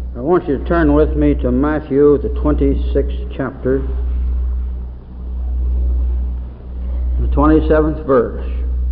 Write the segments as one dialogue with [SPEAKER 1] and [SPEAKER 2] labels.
[SPEAKER 1] I want you to turn with me to Matthew, the 26th chapter, the 27th verse.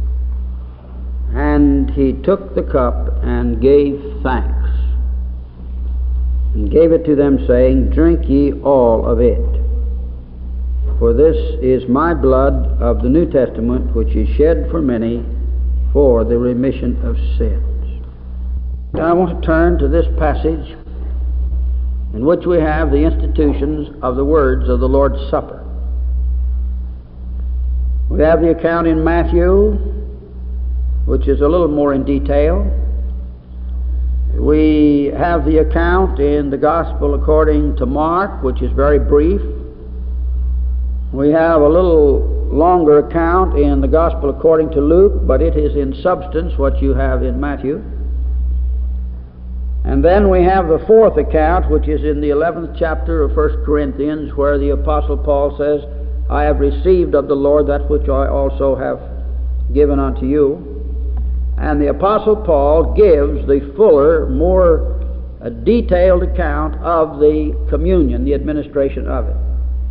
[SPEAKER 1] And he took the cup and gave thanks, and gave it to them, saying, Drink ye all of it, for this is my blood of the New Testament, which is shed for many for the remission of sins. Now I want to turn to this passage in which we have the institutions of the words of the Lord's Supper. We have the account in Matthew, which is a little more in detail. We have the account in the Gospel according to Mark, which is very brief. We have a little longer account in the Gospel according to Luke, but it is in substance what you have in Matthew. And then we have the fourth account, which is in the 11th chapter of 1 Corinthians, where the Apostle Paul says, I have received of the Lord that which I also have given unto you. And the Apostle Paul gives the fuller, more detailed account of the communion, the administration of it.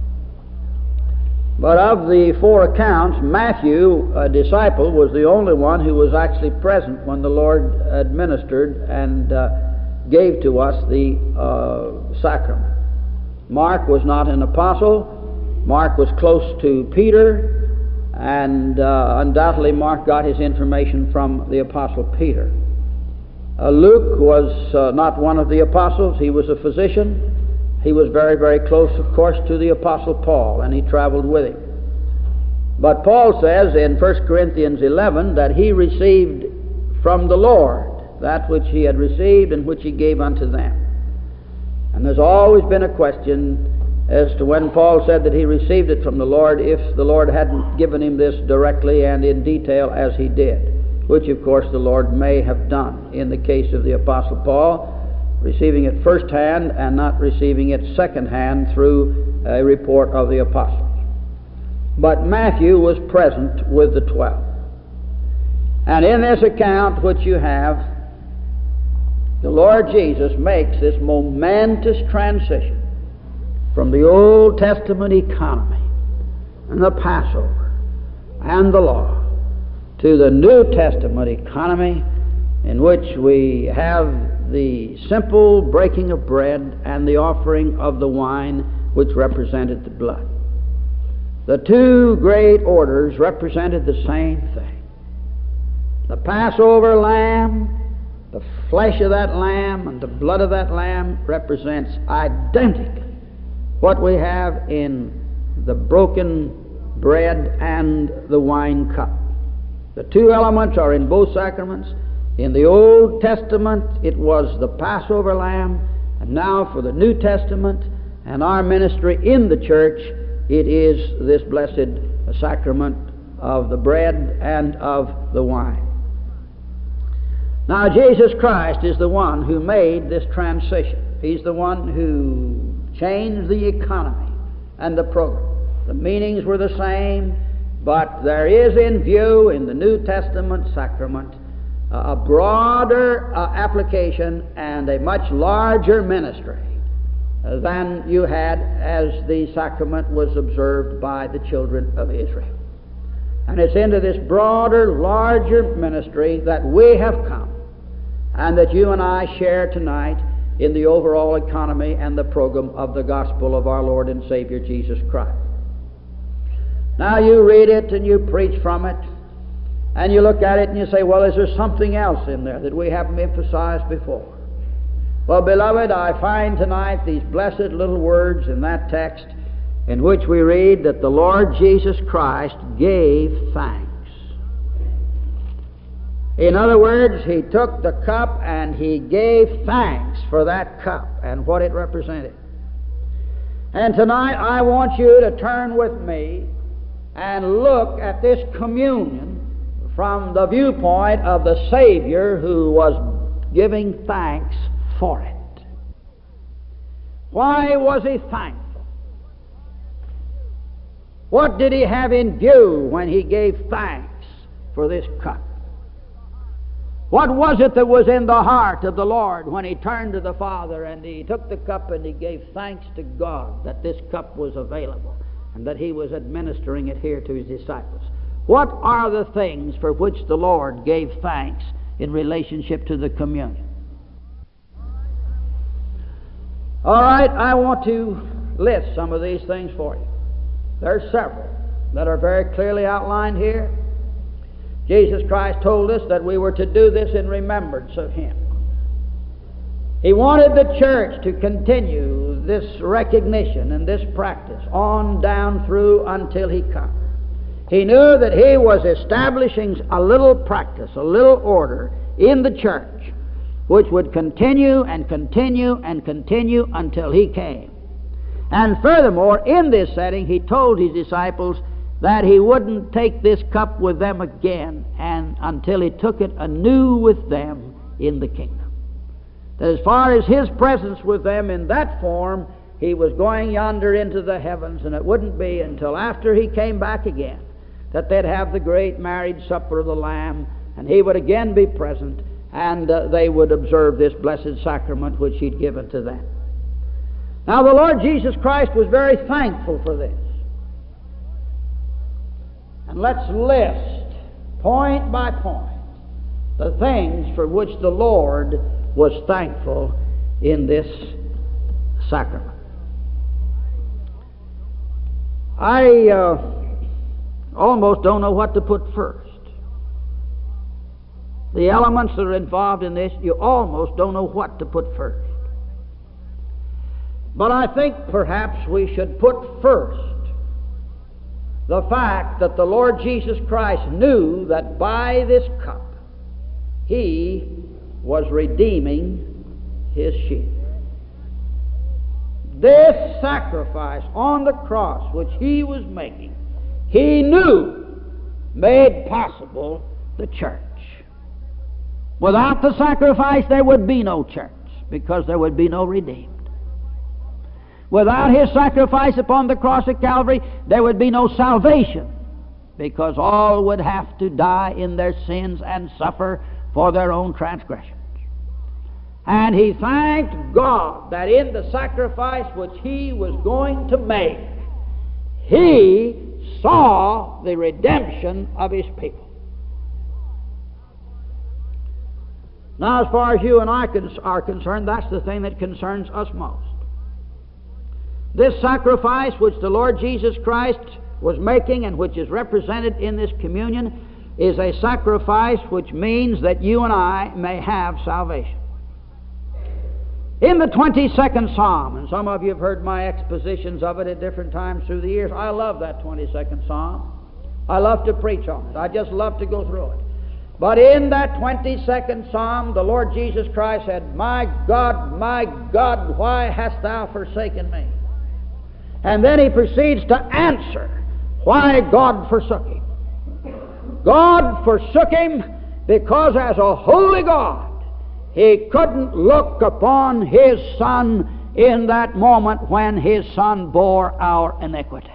[SPEAKER 1] But of the four accounts, Matthew, a disciple, was the only one who was actually present when the Lord administered and gave to us the sacrament. Mark was not an apostle. Mark was close to Peter, and undoubtedly Mark got his information from the apostle Peter. Luke was not one of the apostles. He was a physician. He was very, very close, of course, to the apostle Paul, and he traveled with him. But Paul says in 1 Corinthians 11 that he received from the Lord that which he had received and which he gave unto them. And there's always been a question as to when Paul said that he received it from the Lord, if the Lord hadn't given him this directly and in detail as he did, which of course the Lord may have done in the case of the Apostle Paul, receiving it firsthand and not receiving it secondhand through a report of the apostles. But Matthew was present with the 12. And in this account which you have, the Lord Jesus makes this momentous transition from the Old Testament economy and the Passover and the law to the New Testament economy, in which we have the simple breaking of bread and the offering of the wine, which represented the blood. The two great orders represented the same thing. The Passover lamb, the flesh of that lamb and the blood of that lamb represents identically what we have in the broken bread and the wine cup. The two elements are in both sacraments. In the Old Testament, it was the Passover lamb, and now for the New Testament and our ministry in the church, it is this blessed sacrament of the bread and of the wine. Now, Jesus Christ is the one who made this transition. He's the one who changed the economy and the program. The meanings were the same, but there is in view in the New Testament sacrament a broader application and a much larger ministry than you had as the sacrament was observed by the children of Israel. And it's into this broader, larger ministry that we have come, and that you and I share tonight in the overall economy and the program of the gospel of our Lord and Savior Jesus Christ. Now you read it and you preach from it, and you look at it and you say, well, is there something else in there that we haven't emphasized before? Well, beloved, I find tonight these blessed little words in that text in which we read that the Lord Jesus Christ gave thanks. In other words, he took the cup and he gave thanks for that cup and what it represented. And tonight I want you to turn with me and look at this communion from the viewpoint of the Savior who was giving thanks for it. Why was he thankful? What did he have in view when he gave thanks for this cup? What was it that was in the heart of the Lord when he turned to the Father and he took the cup and he gave thanks to God that this cup was available and that he was administering it here to his disciples? What are the things for which the Lord gave thanks in relationship to the communion? All right, I want to list some of these things for you. There are several that are very clearly outlined here. Jesus Christ told us that we were to do this in remembrance of him. He wanted the church to continue this recognition and this practice on down through until he comes. He knew that he was establishing a little practice, a little order in the church, which would continue and continue and continue until he came. And furthermore, in this setting, he told his disciples that he wouldn't take this cup with them again and until he took it anew with them in the kingdom. That as far as his presence with them in that form, he was going yonder into the heavens, and it wouldn't be until after he came back again that they'd have the great marriage supper of the Lamb, and he would again be present, and they would observe this blessed sacrament which he'd given to them. Now the Lord Jesus Christ was very thankful for this. And let's list, point by point, the things for which the Lord was thankful in this sacrament. I almost don't know what to put first. The elements that are involved in this, you almost don't know what to put first. But I think perhaps we should put first the fact that the Lord Jesus Christ knew that by this cup he was redeeming his sheep. This sacrifice on the cross which he was making, he knew made possible the church. Without the sacrifice there would be no church, because there would be no redeemed. Without his sacrifice upon the cross of Calvary, there would be no salvation, because all would have to die in their sins and suffer for their own transgressions. And he thanked God that in the sacrifice which he was going to make, he saw the redemption of his people. Now, as far as you and I are concerned, that's the thing that concerns us most. This sacrifice which the Lord Jesus Christ was making and which is represented in this communion is a sacrifice which means that you and I may have salvation. In the 22nd Psalm, and some of you have heard my expositions of it at different times through the years, I love that 22nd Psalm. I love to preach on it. I just love to go through it. But in that 22nd Psalm, the Lord Jesus Christ said, my God, why hast thou forsaken me? And then he proceeds to answer why God forsook him. God forsook him because as a holy God, he couldn't look upon his Son in that moment when his Son bore our iniquity.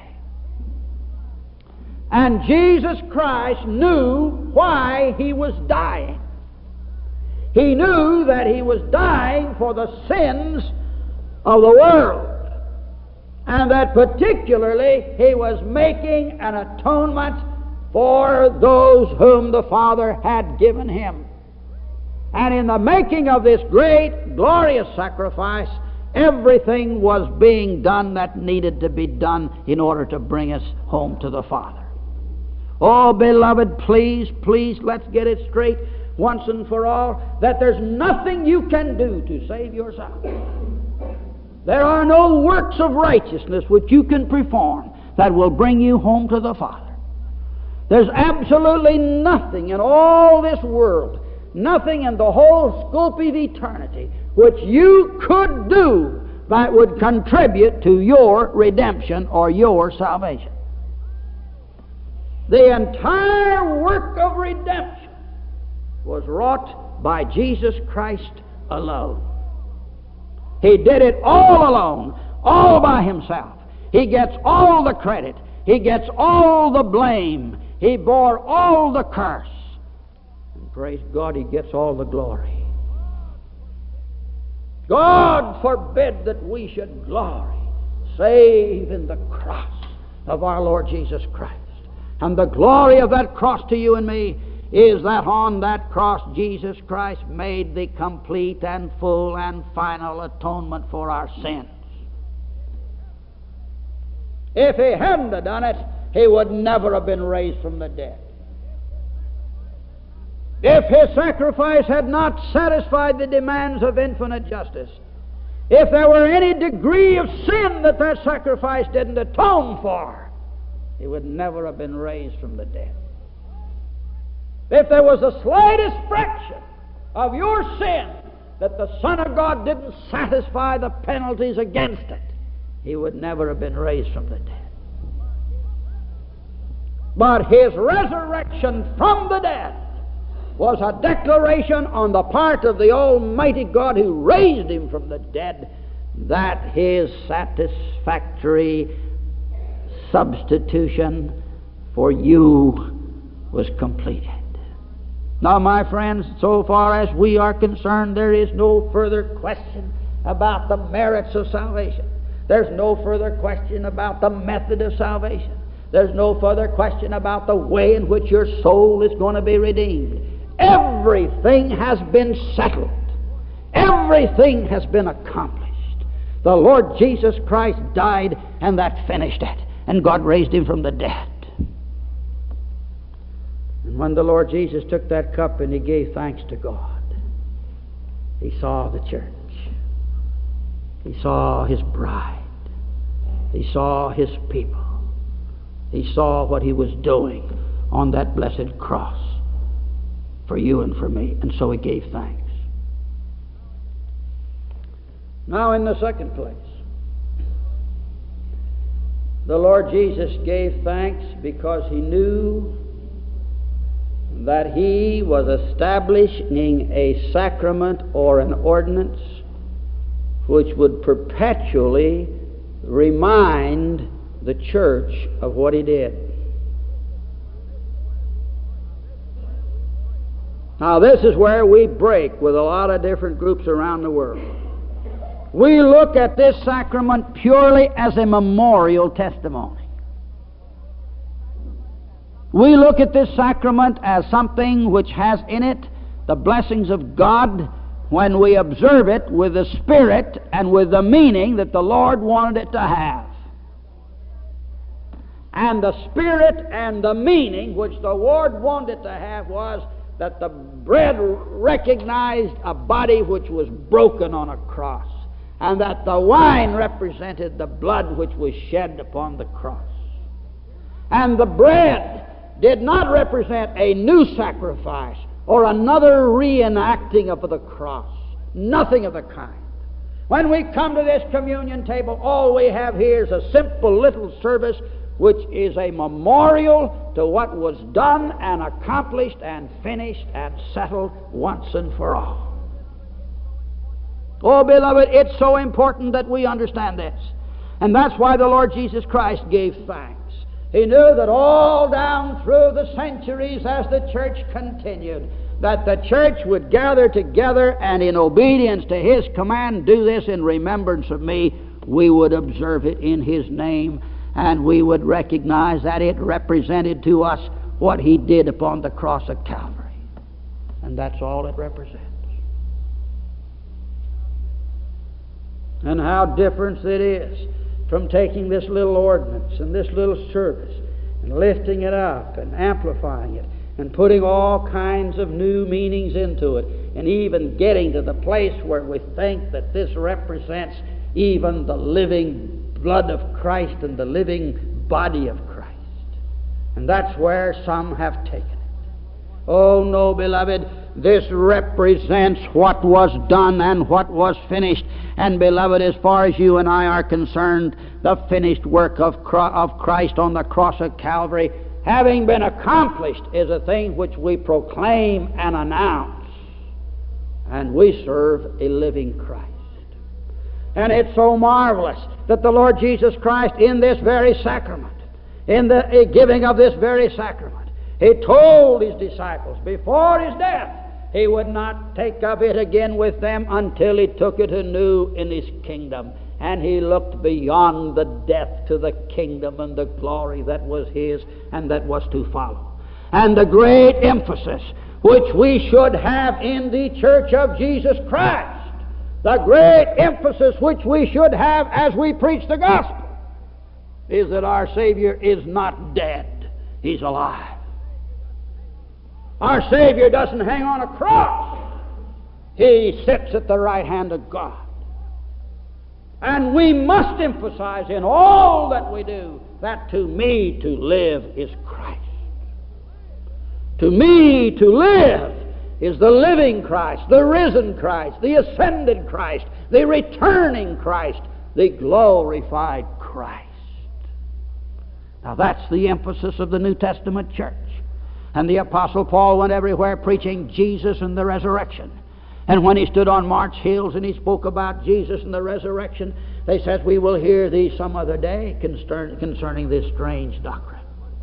[SPEAKER 1] And Jesus Christ knew why he was dying. He knew that he was dying for the sins of the world, and that particularly he was making an atonement for those whom the Father had given him. And in the making of this great, glorious sacrifice, everything was being done that needed to be done in order to bring us home to the Father. Oh, beloved, please, let's get it straight once and for all, that there's nothing you can do to save yourself. There are no works of righteousness which you can perform that will bring you home to the Father. There's absolutely nothing in all this world, nothing in the whole scope of eternity, which you could do that would contribute to your redemption or your salvation. The entire work of redemption was wrought by Jesus Christ alone. He did it all alone, all by himself. He gets all the credit. He gets all the blame. He bore all the curse. praise God, He gets all the glory. God forbid that we should glory save in the cross of our Lord Jesus Christ. And the glory of that cross to you and me is that on that cross Jesus Christ made the complete and full and final atonement for our sins. If He hadn't have done it, He would never have been raised from the dead. If His sacrifice had not satisfied the demands of infinite justice, if there were any degree of sin that that sacrifice didn't atone for, He would never have been raised from the dead. If there was the slightest fraction of your sin that the Son of God didn't satisfy the penalties against it, He would never have been raised from the dead. But His resurrection from the dead was a declaration on the part of the Almighty God who raised Him from the dead that His satisfactory substitution for you was completed. Now, my friends, so far as we are concerned, there is no further question about the merits of salvation. There's no further question about the method of salvation. There's no further question about the way in which your soul is going to be redeemed. Everything has been settled. Everything has been accomplished. The Lord Jesus Christ died, and that finished it. And God raised Him from the dead. And when the Lord Jesus took that cup and He gave thanks to God, He saw the church. He saw His bride. He saw His people. He saw what He was doing on that blessed cross for you and for me, and so He gave thanks. Now, in the second place, the Lord Jesus gave thanks because He knew that He was establishing a sacrament or an ordinance which would perpetually remind the church of what He did. Now, this is where we break with a lot of different groups around the world. We look at this sacrament purely as a memorial testimony. We look at this sacrament as something which has in it the blessings of God when we observe it with the spirit and with the meaning that the Lord wanted it to have. And the spirit and the meaning which the Lord wanted it to have was that the bread recognized a body which was broken on a cross, and that the wine represented the blood which was shed upon the cross. And the bread did not represent a new sacrifice or another reenacting of the cross. Nothing of the kind. When we come to this communion table, all we have here is a simple little service which is a memorial to what was done and accomplished and finished and settled once and for all. Oh, beloved, it's so important that we understand this. And that's why the Lord Jesus Christ gave thanks. He knew that all down through the centuries as the church continued, that the church would gather together and in obedience to His command, do this in remembrance of me. We would observe it in His name, and we would recognize that it represented to us what He did upon the cross of Calvary. And that's all it represents. And how different it is from taking this little ordinance and this little service and lifting it up and amplifying it and putting all kinds of new meanings into it, and even getting to the place where we think that this represents even the living blood of Christ and the living body of Christ. And that's where some have taken it. Oh no, beloved, this represents what was done and what was finished. And beloved, as far as you and I are concerned, the finished work of Christ on the cross of Calvary, having been accomplished, is a thing which we proclaim and announce. And we serve a living Christ. And it's so marvelous that the Lord Jesus Christ, in this very sacrament, in the giving of this very sacrament, He told his disciples before his death he would not take of it again with them until he took it anew in his kingdom. And he looked beyond the death to the kingdom and the glory that was his and that was to follow. And the great emphasis which we should have in the church of Jesus Christ, the great emphasis which we should have as we preach the gospel, is that our Savior is not dead. He's alive. Our Savior doesn't hang on a cross. He sits at the right hand of God. And we must emphasize in all that we do that to me to live is Christ. To me to live is the living Christ, the risen Christ, the ascended Christ, the returning Christ, the glorified Christ. Now that's the emphasis of the New Testament church. And the Apostle Paul went everywhere preaching Jesus and the resurrection. And when he stood on March Hills and he spoke about Jesus and the resurrection, they said, "We will hear thee some other day concerning this strange doctrine."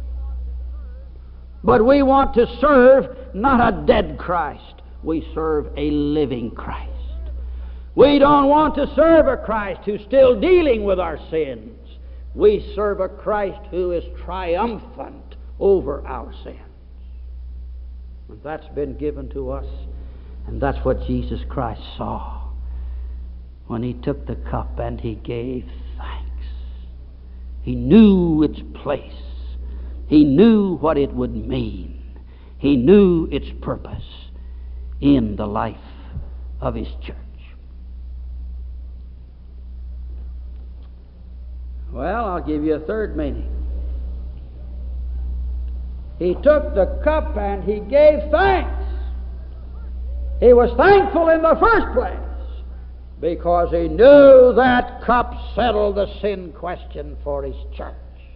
[SPEAKER 1] But we want to serve not a dead Christ. We serve a living Christ. We don't want to serve a Christ who's still dealing with our sins. We serve a Christ who is triumphant over our sins. And that's been given to us, and that's what Jesus Christ saw when he took the cup and he gave thanks. He knew its place. He knew what it would mean. He knew its purpose in the life of his church. Well, I'll give you a third meaning. He took the cup and he gave thanks. He was thankful in the first place because he knew that cup settled the sin question for his church.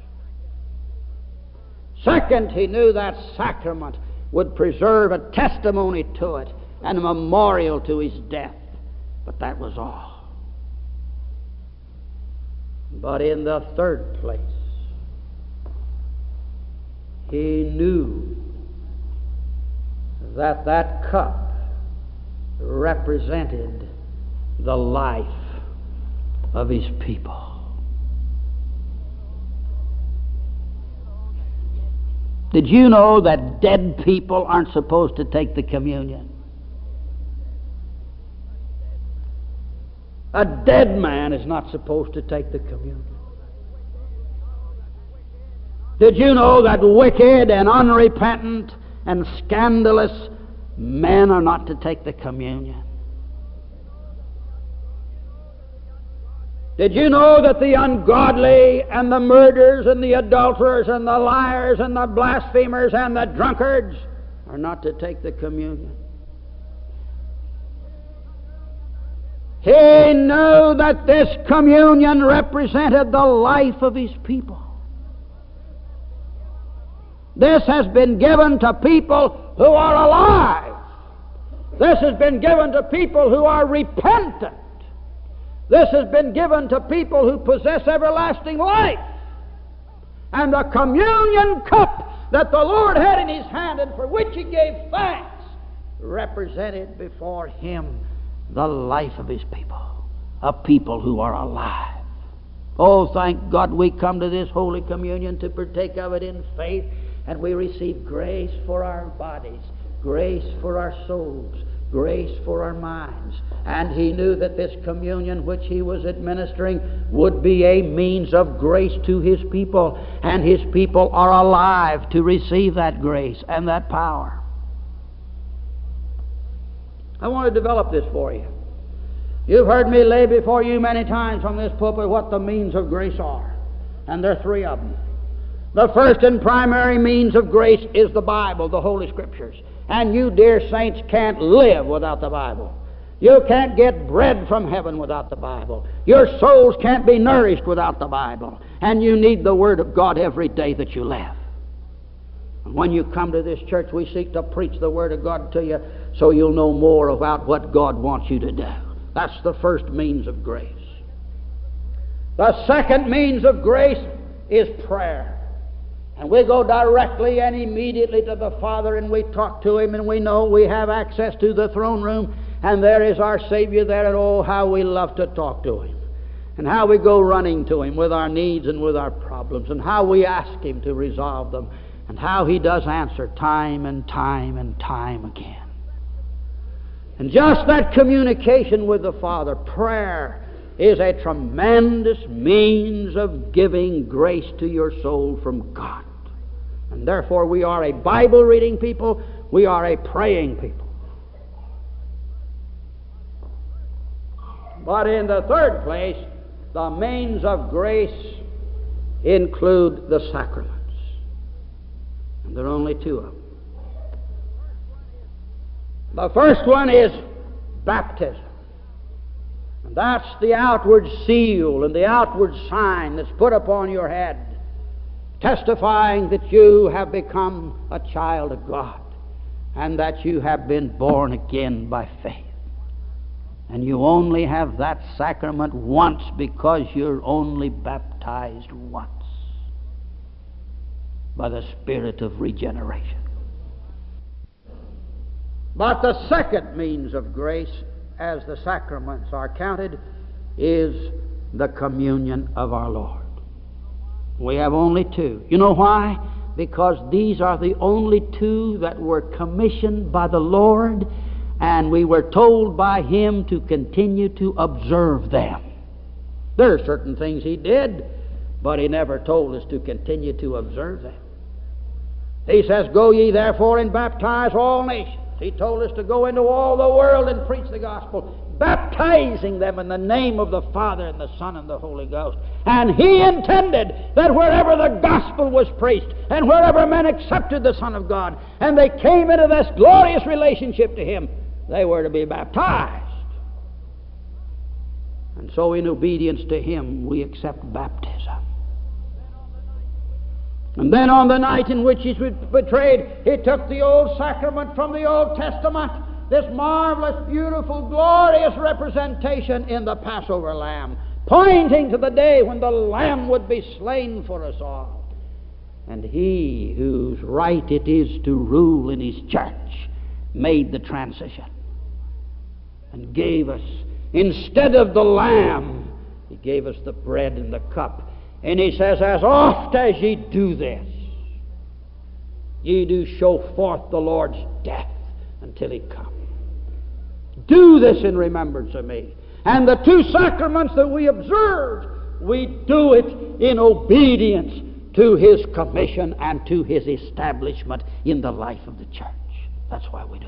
[SPEAKER 1] Second, he knew that sacrament would preserve a testimony to it and a memorial to his death. But that was all. But in the third place, he knew that that cup represented the life of his people. Did you know that dead people aren't supposed to take the communion? A dead man is not supposed to take the communion. Did you know that wicked and unrepentant and scandalous men are not to take the communion? Did you know that the ungodly and the murderers and the adulterers and the liars and the blasphemers and the drunkards are not to take the communion? He knew that this communion represented the life of his people. This has been given to people who are alive. This has been given to people who are repentant. This has been given to people who possess everlasting life. And the communion cup that the Lord had in his hand and for which he gave thanks represented before him the life of his people, a people who are alive. Oh, thank God we come to this Holy Communion to partake of it in faith, and we receive grace for our bodies, grace for our souls, grace for our minds. And he knew that this communion which he was administering would be a means of grace to his people, and his people are alive to receive that grace and that power. I want to develop this for you. You've heard me lay before you many times from this pulpit what the means of grace are, and there are three of them. The first and primary means of grace is the Bible, the Holy Scriptures. And you, dear saints, can't live without the Bible. You can't get bread from heaven without the Bible. Your souls can't be nourished without the Bible. And you need the Word of God every day that you live. And when you come to this church, we seek to preach the Word of God to you so you'll know more about what God wants you to do. That's the first means of grace. The second means of grace is prayer. And we go directly and immediately to the Father, and we talk to Him, and we know we have access to the throne room, and there is our Savior there, and oh, how we love to talk to Him, and how we go running to Him with our needs and with our problems, and how we ask Him to resolve them, and how He does answer time and time and time again. And just that communication with the Father, prayer, is a tremendous means of giving grace to your soul from God. And therefore we are a Bible-reading people, we are a praying people. But in the third place, the means of grace include the sacraments. And there are only two of them. The first one is baptism. And that's the outward seal and the outward sign that's put upon your head, testifying that you have become a child of God and that you have been born again by faith. And you only have that sacrament once because you're only baptized once by the Spirit of regeneration. But the second means of grace, as the sacraments are counted, is the communion of our Lord. We have only two. You know why? Because these are the only two that were commissioned by the Lord, and we were told by Him to continue to observe them. There are certain things He did, but He never told us to continue to observe them. He says, "Go ye therefore and baptize all nations." He told us to go into all the world and preach the gospel, baptizing them in the name of the Father and the Son and the Holy Ghost. And He intended that wherever the gospel was preached and wherever men accepted the Son of God and they came into this glorious relationship to Him, they were to be baptized. And so in obedience to Him, we accept baptism. And then on the night in which He was betrayed, He took the old sacrament from the Old Testament, this marvelous, beautiful, glorious representation in the Passover lamb, pointing to the day when the Lamb would be slain for us all. And He whose right it is to rule in His church made the transition and gave us, instead of the lamb, He gave us the bread and the cup. And He says, "As oft as ye do this, ye do show forth the Lord's death until He come." Do this in remembrance of me. And the two sacraments that we observe, we do it in obedience to His commission and to His establishment in the life of the church. That's why we do it.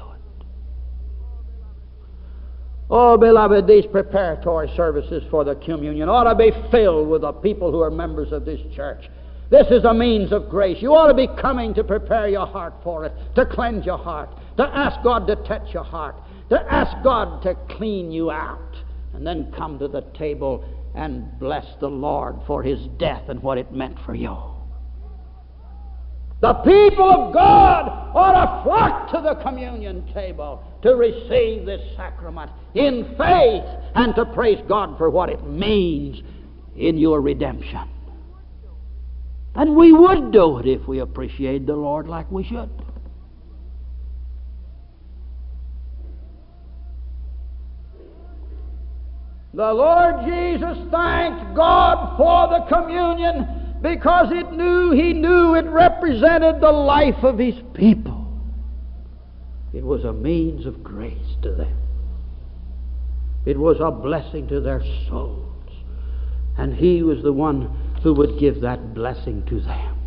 [SPEAKER 1] Oh, beloved, these preparatory services for the communion ought to be filled with the people who are members of this church. This is a means of grace. You ought to be coming to prepare your heart for it, to cleanse your heart, to ask God to touch your heart, to ask God to clean you out, and then come to the table and bless the Lord for His death and what it meant for you. The people of God ought to flock to the communion table to receive this sacrament in faith and to praise God for what it means in your redemption. And we would do it if we appreciated the Lord like we should. The Lord Jesus thanked God for the communion because He knew it represented the life of His people. It was a means of grace to them. It was a blessing to their souls. And He was the one who would give that blessing to them.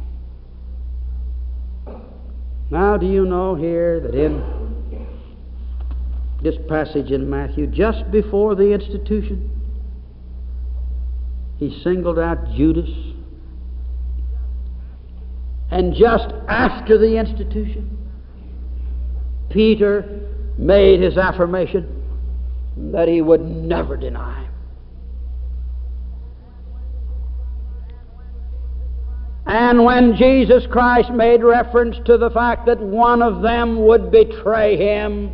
[SPEAKER 1] Now, do you know here that in this passage in Matthew, just before the institution, He singled out Judas, and just after the institution, Peter made his affirmation that he would never deny Him. And when Jesus Christ made reference to the fact that one of them would betray Him,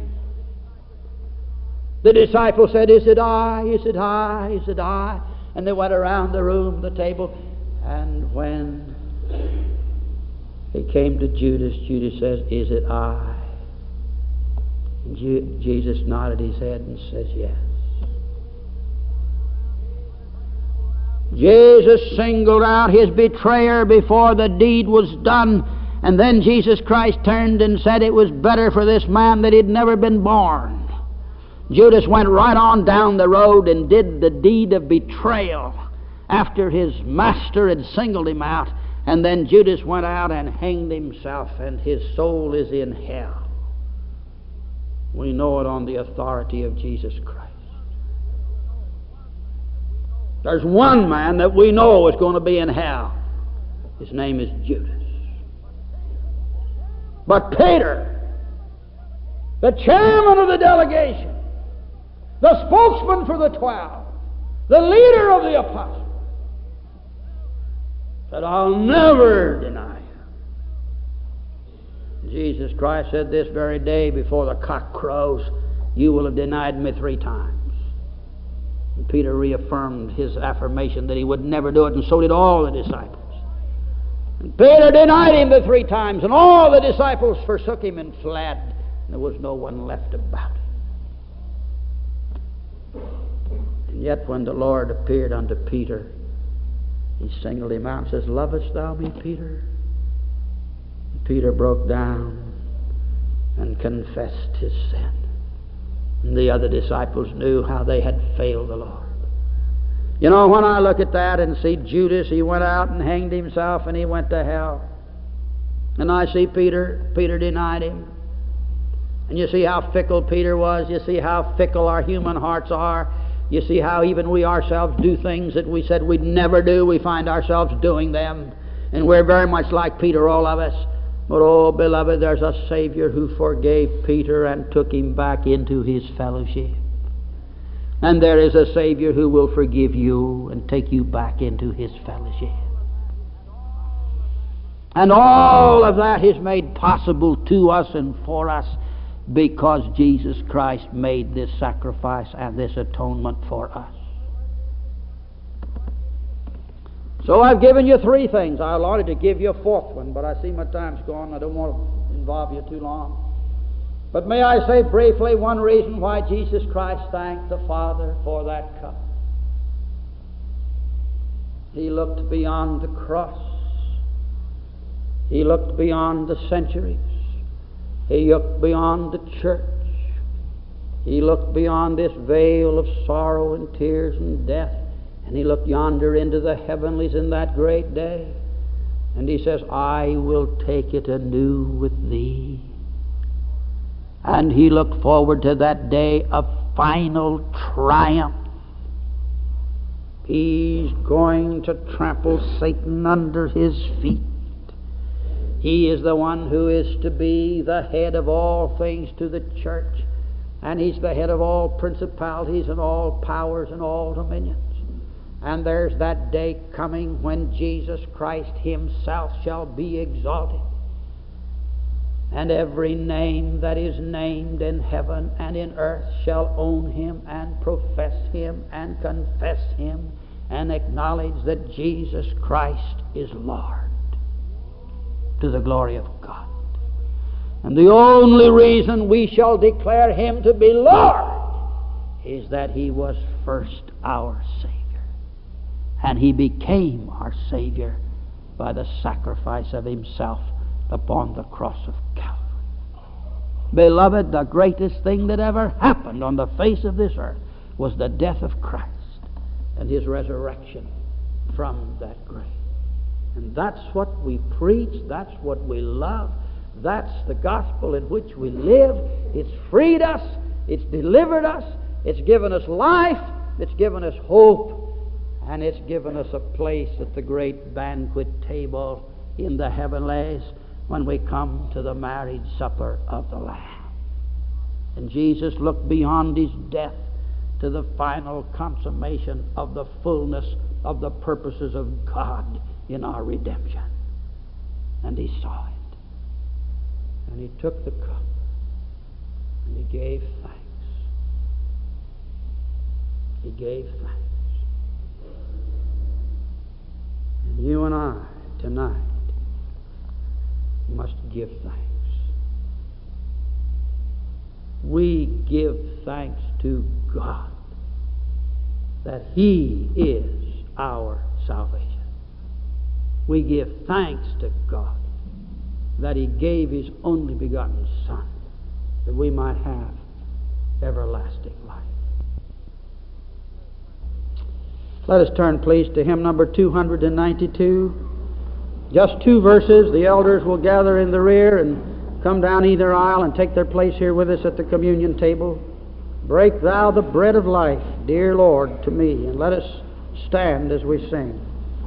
[SPEAKER 1] the disciples said, "Is it I? Is it I? Is it I?" And they went around the room, the table, and when He came to Judas. Judas says, "Is it I?" And Jesus nodded his head and says, "Yes." Jesus singled out his betrayer before the deed was done, and then Jesus Christ turned and said it was better for this man that he'd never been born. Judas went right on down the road and did the deed of betrayal after his master had singled him out, and then Judas went out and hanged himself, and his soul is in hell. We know it on the authority of Jesus Christ. There's one man that we know is going to be in hell. His name is Judas. But Peter, the chairman of the delegation, the spokesman for the 12, the leader of the apostles, said, "I'll never deny you." Jesus Christ said, "This very day before the cock crows, you will have denied me 3 times. And Peter reaffirmed his affirmation that he would never do it, and so did all the disciples. And Peter denied him the 3 times, and all the disciples forsook him and fled, and there was no one left about him. And yet when the Lord appeared unto Peter, he singled him out and says, "Lovest thou me, Peter?" And Peter broke down and confessed his sin. And the other disciples knew how they had failed the Lord. You know, when I look at that and see Judas, he went out and hanged himself and he went to hell. And I see Peter denied him. And you see how fickle Peter was. You see how fickle our human hearts are. You see how even we ourselves do things that we said we'd never do. We find ourselves doing them. And we're very much like Peter, all of us. But, oh, beloved, there's a Savior who forgave Peter and took him back into his fellowship. And there is a Savior who will forgive you and take you back into his fellowship. And all of that is made possible to us and for us because Jesus Christ made this sacrifice and this atonement for us. So I've given you 3 things. I wanted to give you a 4th one, but I see my time's gone. I don't want to involve you too long. But may I say briefly one reason why Jesus Christ thanked the Father for that cup. He looked beyond the cross. He looked beyond the centuries. He looked beyond the church. He looked beyond this veil of sorrow and tears and death. And he looked yonder into the heavenlies in that great day. And he says, "I will take it anew with thee." And he looked forward to that day of final triumph. He's going to trample Satan under his feet. He is the one who is to be the head of all things to the church. And he's the head of all principalities and all powers and all dominions. And there's that day coming when Jesus Christ himself shall be exalted. And every name that is named in heaven and in earth shall own him and profess him and confess him and acknowledge that Jesus Christ is Lord, to the glory of God. And the only reason we shall declare him to be Lord is that he was first our Savior. And he became our Savior by the sacrifice of himself upon the cross of Calvary. Beloved, the greatest thing that ever happened on the face of this earth was the death of Christ and his resurrection from that grave. And that's what we preach. That's what we love. That's the gospel in which we live. It's freed us. It's delivered us. It's given us life. It's given us hope. And it's given us a place at the great banquet table in the heavenlies when we come to the marriage supper of the Lamb. And Jesus looked beyond his death to the final consummation of the fullness of the purposes of God in our redemption. And he saw it. And he took the cup and he gave thanks. He gave thanks. And you and I tonight must give thanks. We give thanks to God that He is our salvation. We give thanks to God that He gave His only begotten Son, that we might have everlasting life. Let us turn, please, to hymn number 292. Just 2 verses. The elders will gather in the rear and come down either aisle and take their place here with us at the communion table. Break thou the bread of life, dear Lord, to me. And let us stand as we sing.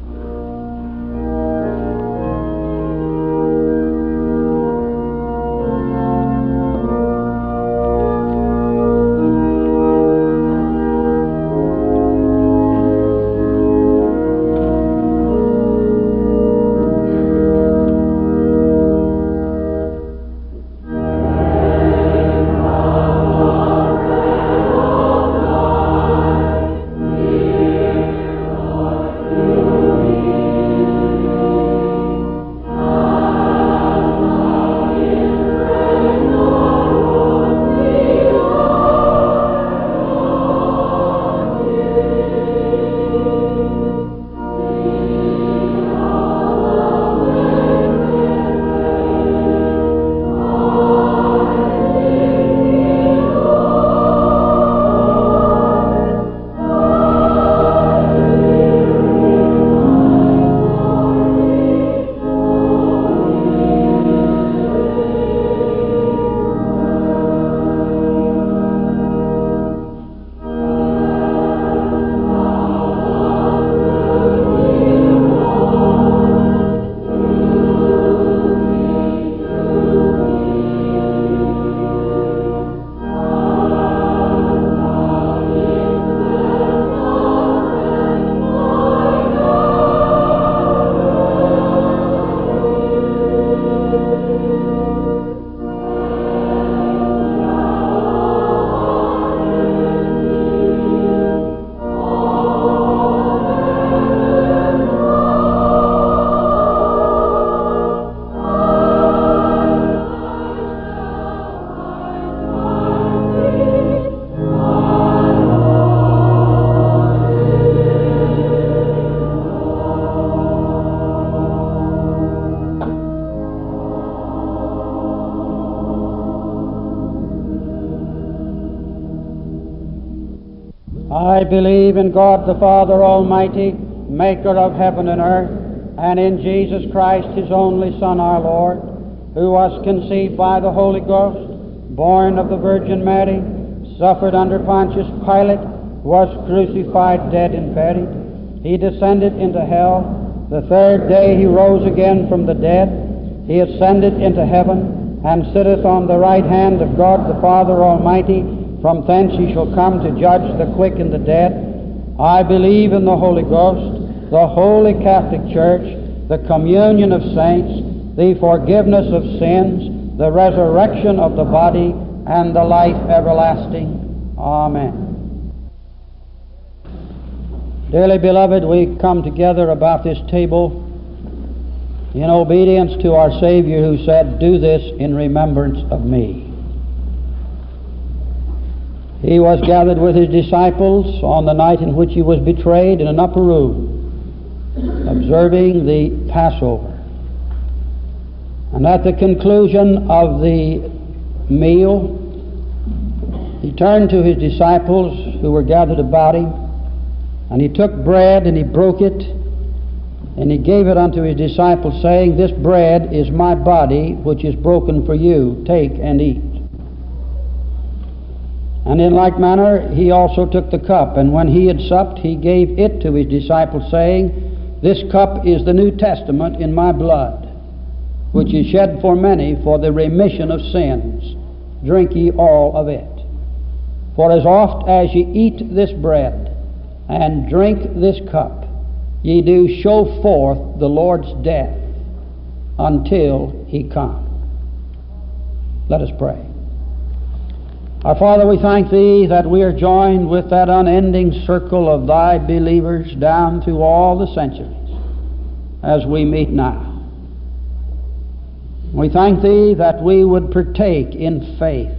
[SPEAKER 1] I believe in God the Father Almighty, maker of heaven and earth, and in Jesus Christ, His only Son, our Lord, who was conceived by the Holy Ghost, born of the Virgin Mary, suffered under Pontius Pilate, was crucified, dead, and buried. He descended into hell. The third day He rose again from the dead. He ascended into heaven, and sitteth on the right hand of God the Father Almighty. From thence He shall come to judge the quick and the dead. I believe in the Holy Ghost, the Holy Catholic Church, the communion of saints, the forgiveness of sins, the resurrection of the body, and the life everlasting. Amen. Dearly beloved, we come together about this table in obedience to our Savior, who said, "Do this in remembrance of me." He was gathered with His disciples on the night in which He was betrayed in an upper room, observing the Passover. And at the conclusion of the meal, He turned to His disciples who were gathered about Him, and He took bread and He broke it, and He gave it unto His disciples, saying, "This bread is my body, which is broken for you. Take and eat." And in like manner He also took the cup, and when He had supped, He gave it to His disciples, saying, "This cup is the New Testament in my blood, which is shed for many for the remission of sins. Drink ye all of it. For as oft as ye eat this bread and drink this cup, ye do show forth the Lord's death until He come." Let us pray. Our Father, we thank Thee that we are joined with that unending circle of Thy believers down through all the centuries as we meet now.
[SPEAKER 2] We thank Thee that we would partake in faith,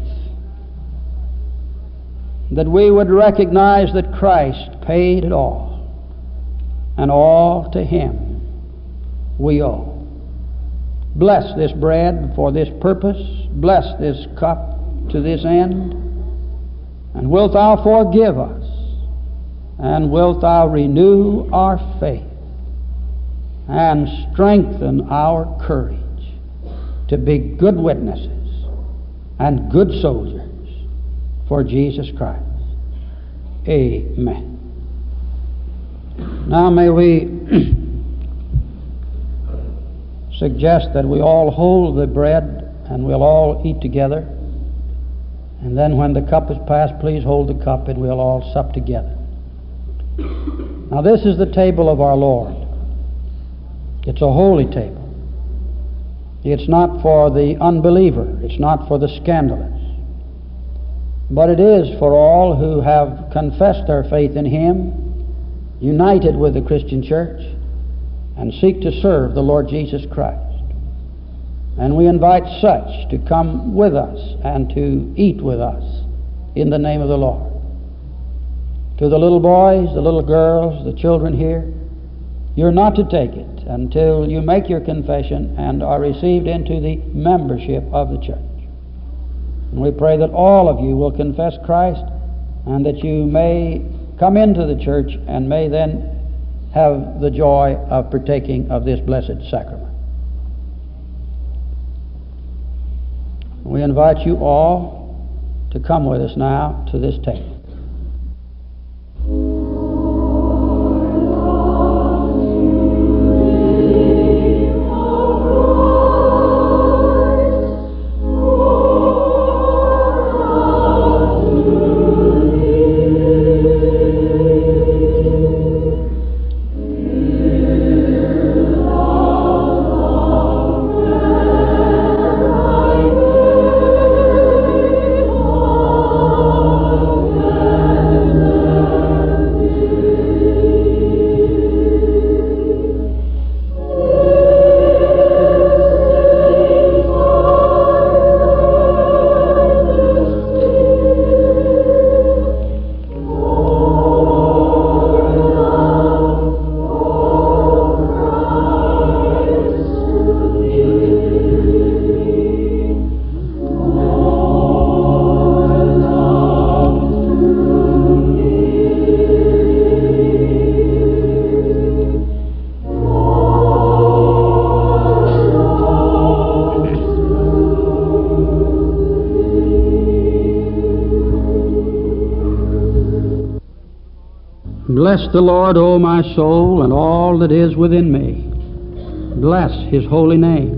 [SPEAKER 2] that we would recognize that Christ paid it all, and all to Him we owe. Bless this bread for this purpose, bless this cup to this end, and wilt Thou forgive us, and wilt Thou renew our faith, and strengthen our courage to be good witnesses and good soldiers for Jesus Christ. Amen. Now may we suggest that we all hold the bread and we'll all eat together. And then when the cup is passed, please hold the cup and we'll all sup together. Now this is the table of our Lord. It's a holy table. It's not for the unbeliever. It's not for the scandalous. But it is for all who have confessed their faith in Him, united with the Christian church, and seek to serve the Lord Jesus Christ. And we invite such to come with us and to eat with us in the name of the Lord. To the little boys, the little girls, the children here, you're not to take it until you make your confession and are received into the membership of the church. And we pray that all of you will confess Christ and that you may come into the church and may then have the joy of partaking of this blessed sacrament. We invite you all to come with us now to this table. Bless the Lord, O my soul, and all that is within me. Bless His holy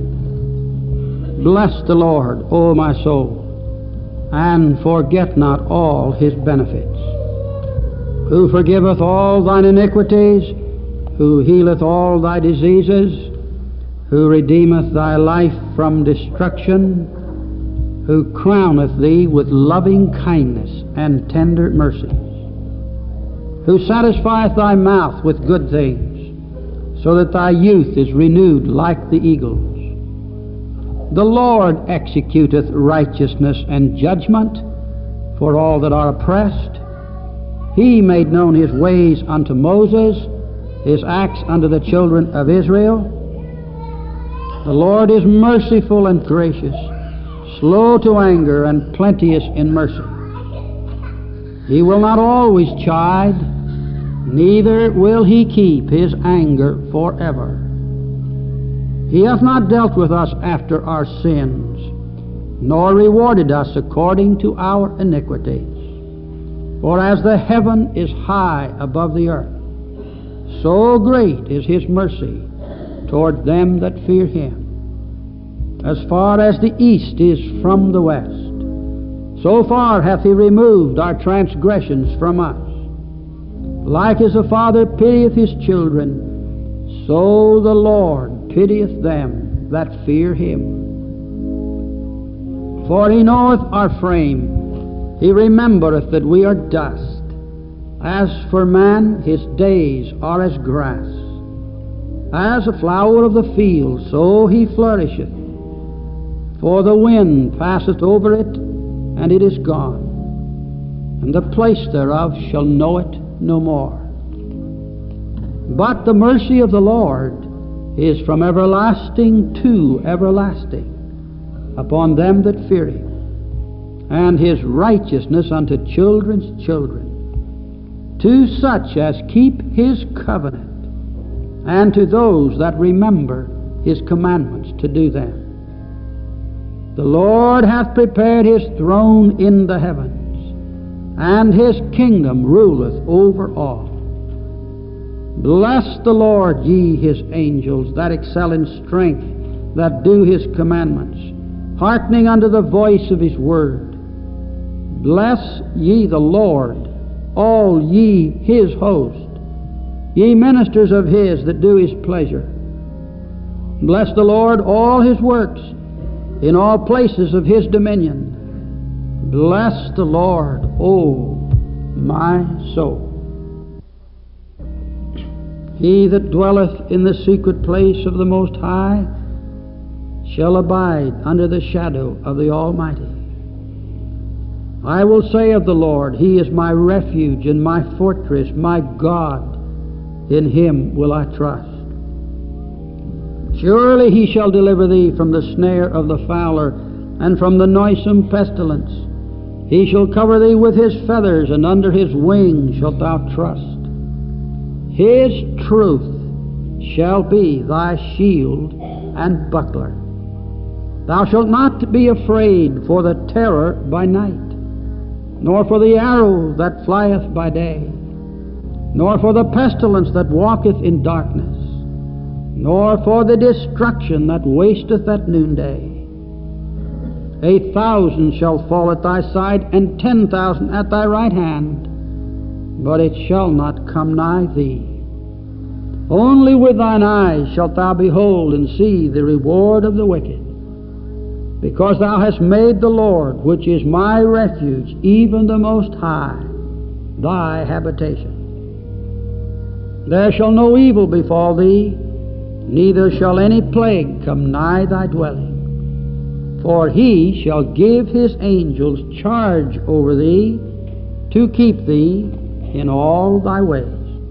[SPEAKER 2] name. Bless the Lord, O my soul, and forget not all His benefits. Who forgiveth all thine iniquities, who healeth all thy diseases, who redeemeth thy life from destruction, who crowneth thee with loving kindness and tender mercies, who satisfieth thy mouth with good things, so that thy youth is renewed like the eagles. The Lord executeth righteousness and judgment for all that are oppressed. He made known His ways unto Moses, His acts unto the children of Israel. The Lord is merciful and gracious, slow to anger and plenteous in mercy. He will not always chide, neither will He keep His anger forever. He hath not dealt with us after our sins, nor rewarded us according to our iniquities. For as the heaven is high above the earth, so great is His mercy toward them that fear Him. As far as the east is from the west, so far hath He removed our transgressions from us. Like as a father pitieth his children, so the Lord pitieth them that fear Him. For He knoweth our frame, He remembereth that we are dust. As for man, his days are as grass. As a flower of the field, so he flourisheth. For the wind passeth over it, and it is gone, and the place thereof shall know it no more. But the mercy of the Lord is from everlasting to everlasting upon them that fear him, and his righteousness unto children's children, to such as keep his covenant, and to those that remember his commandments to do them. The Lord hath prepared his throne in the heavens, and his kingdom ruleth over all. Bless the Lord, ye his angels, that excel in strength, that do his commandments, hearkening unto the voice of his word. Bless ye the Lord, all ye his host, ye ministers of his that do his pleasure. Bless the Lord, all his works, in all places of his dominion. Bless the Lord, O my soul. He that dwelleth in the secret place of the Most High shall abide under the shadow of the Almighty. I will say of the Lord, he is my refuge and my fortress, my God, in him will I trust. Surely he shall deliver thee from the snare of the fowler, and from the noisome pestilence. He shall cover thee with his feathers, and under his wings shalt thou trust. His truth shall be thy shield and buckler. Thou shalt not be afraid for the terror by night, nor for the arrow that flieth by day, nor for the pestilence that walketh in darkness, nor for the destruction that wasteth at noonday. 1,000 shall fall at thy side, and 10,000 at thy right hand, but it shall not come nigh thee. Only with thine eyes shalt thou behold and see the reward of the wicked, because thou hast made the Lord, which is my refuge, even the Most High, thy habitation. There shall no evil befall thee, neither shall any plague come nigh thy dwelling. For he shall give his angels charge over thee, to keep thee in all thy ways.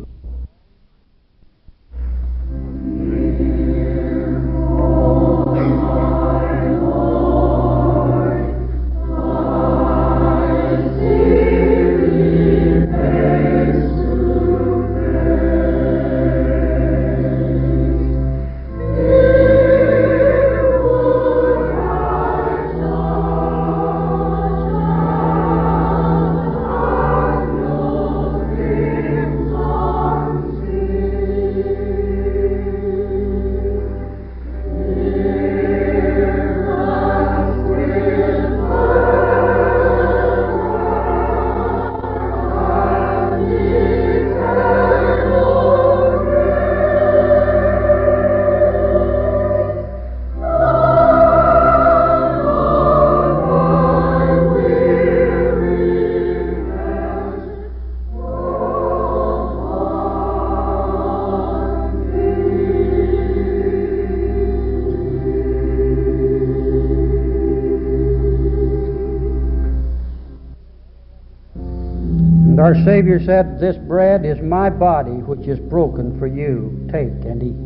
[SPEAKER 2] Our Savior said, "This bread is my body, which is broken for you. Take and eat."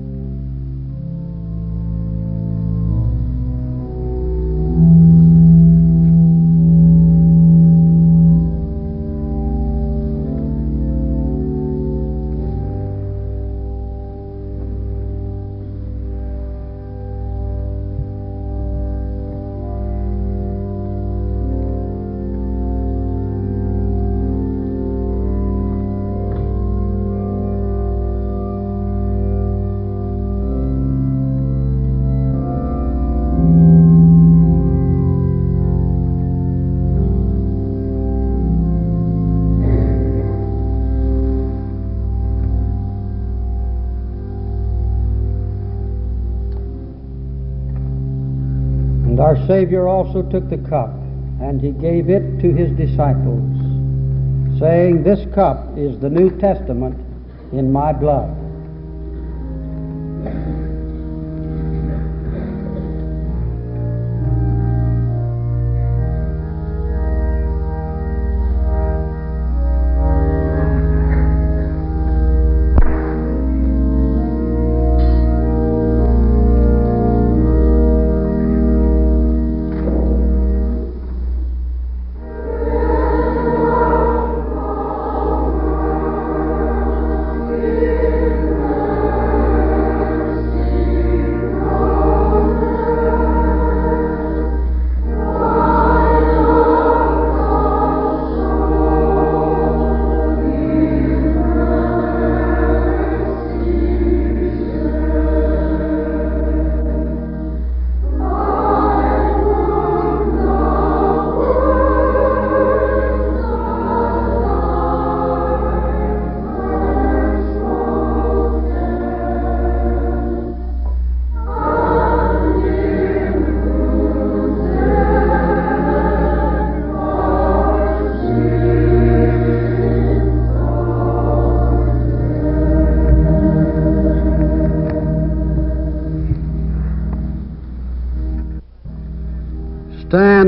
[SPEAKER 2] And our Savior also took the cup, and he gave it to his disciples, saying, "This cup is the New Testament in my blood."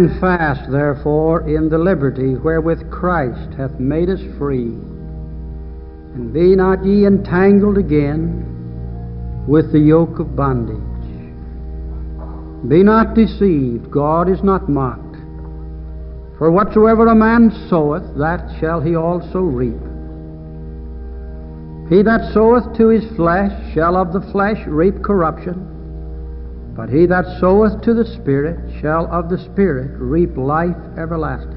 [SPEAKER 2] Stand fast, therefore, in the liberty wherewith Christ hath made us free, and be not ye entangled again with the yoke of bondage. Be not deceived, God is not mocked. For whatsoever a man soweth, that shall he also reap. He that soweth to his flesh shall of the flesh reap corruption, but he that soweth to the Spirit shall of the Spirit reap life everlasting.